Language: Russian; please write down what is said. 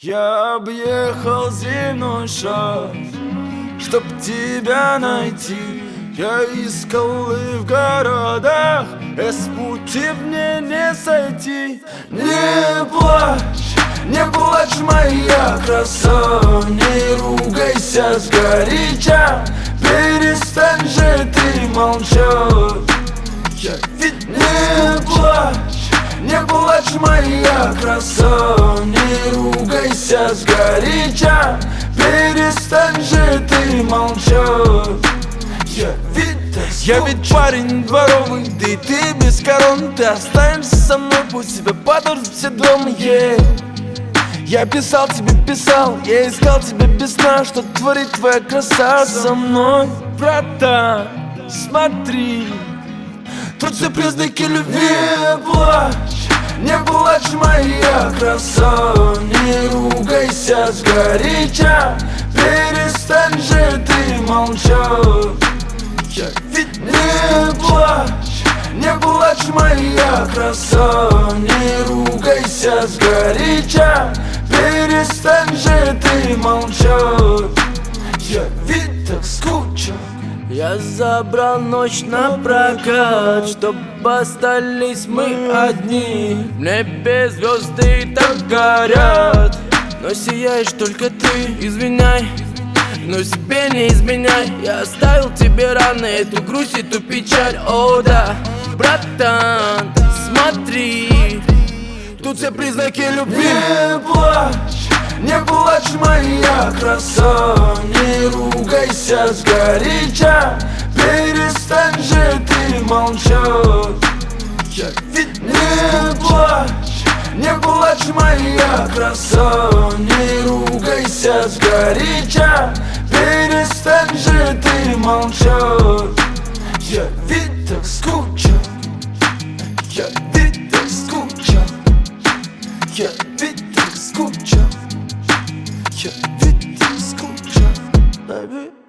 Я объехал земной шар, чтоб тебя найти. Я искал и в городах, с пути мне не сойти. Не плачь, моя краса, не ругайся сгоряча. Перестань же ты молчать. Я ведь не плачь, моя краса, не ругайся сгоряча. Перестань же ты молчать. Я ведь парень дворовый, да и ты без корон. Ты останешься со мной, пусть тебя подождут все дома, Я писал тебе, я искал тебя без сна. Что творит твоя краса со мной? Братан, смотри, тут все признаки любви. Не плачь, моя краса, не ругайся сгоряча. Перестань же ты молчать. Я ведь не плачь, моя краса, не ругайся сгоряча. Перестань же ты молчать. Я ведь так скучал. Я забрал ночь на прокат, чтоб остались мы одни. В небе звезды так горят, но сияешь только ты. Извиняй, но себе не изменяй. Я оставил тебе рано эту грусть, эту печаль. О да, братан, смотри, тут все признаки любви. Не плачь, моя краса, не ругайся сгоряча. Перестань же ты молчать. Я ведь не плачь, моя краса, не ругайся сгоряча. Перестань же ты молчать. Я ведь так скучал. Я ведь так скучал. Я ведь так скучал. Я ведь так скучал, baby.